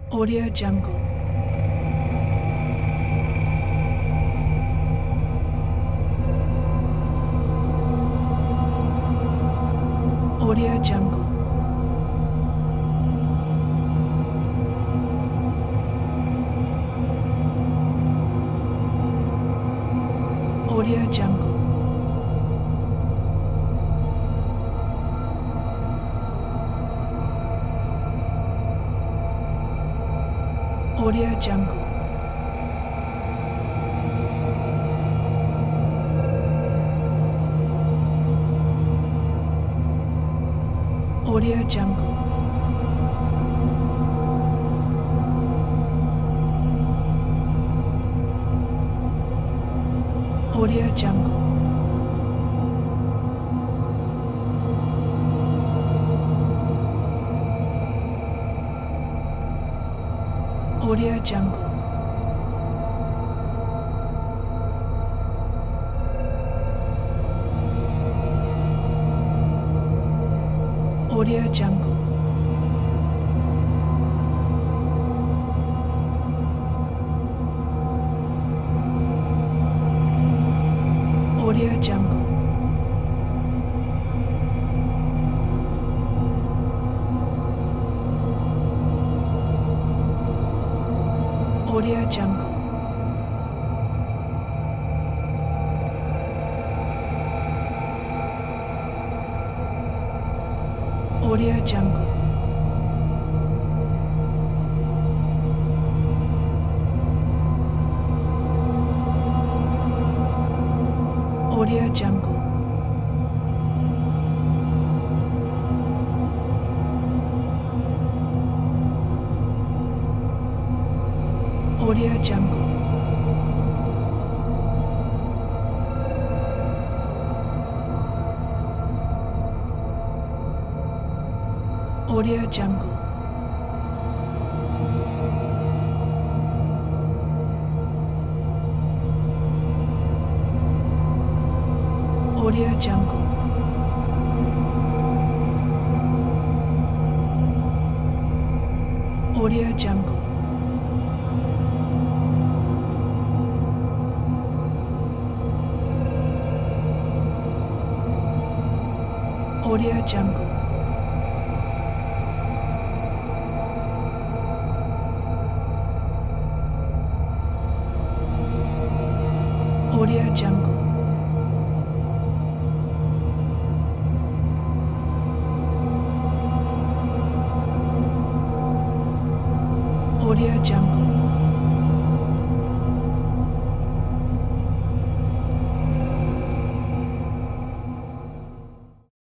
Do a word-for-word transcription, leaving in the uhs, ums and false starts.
Audio Jungle. Audio Jungle. Audio Jungle. Audio Jungle. Audio Jungle. Audio Jungle. Audio Jungle. Audio Jungle. Audio Jungle. Audio Jungle. Audio Jungle. Audio Jungle. Audio Jungle. Audio Jungle. Audio Jungle. Audio Jungle. Audio Jungle. Audio Jungle. Audio Jungle.